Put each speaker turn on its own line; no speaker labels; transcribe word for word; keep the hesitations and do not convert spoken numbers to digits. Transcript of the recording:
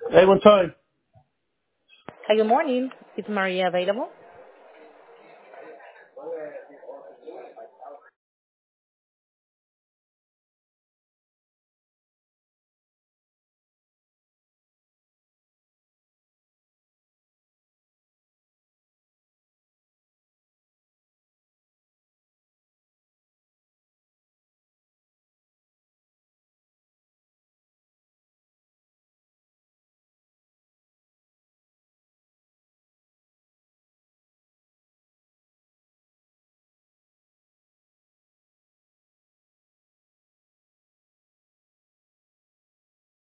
Hey, one time.
Hi, good morning. Is Maria available?